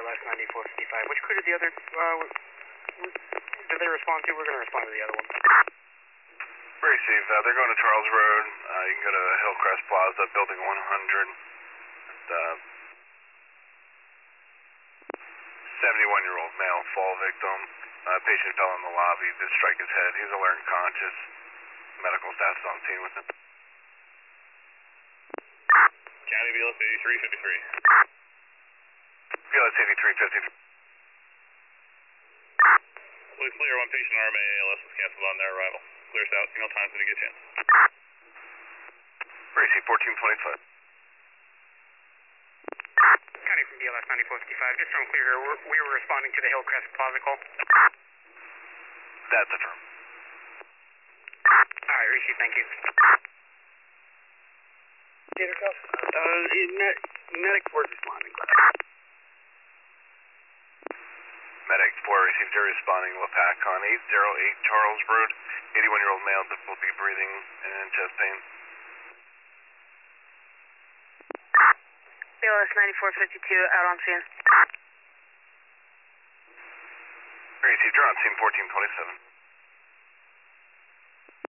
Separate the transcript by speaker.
Speaker 1: BLS 9455. Which crew did the other, did they respond to? We're going to respond to the other one.
Speaker 2: Receive. They're going to Charles Road. You can go to Hillcrest Plaza, building 100. 71-year-old male fall victim. Patient fell in the lobby, did strike his head. He's alert and conscious. Medical staff is on scene with him.
Speaker 3: County BLS 8353.
Speaker 2: BLS 8353.
Speaker 3: Please clear, one patient RMA ALS was canceled on their arrival. Clear south, signal times when you get a chance.
Speaker 2: Receive 1425.
Speaker 1: County from BLS 9455. Just so I'm clear here, we were responding to the Hillcrest Plaza call.
Speaker 2: That's affirmed.
Speaker 1: Alright, Rishi, thank you.
Speaker 4: Gatorcuff?
Speaker 1: Medic 4 is responding.
Speaker 2: Medic 4 received, you're responding. LaPac on 808 Charles Road. 81-year-old male, difficulty breathing and chest pain.
Speaker 5: BLS 9452 out on scene.
Speaker 2: Received, you're on scene 1427.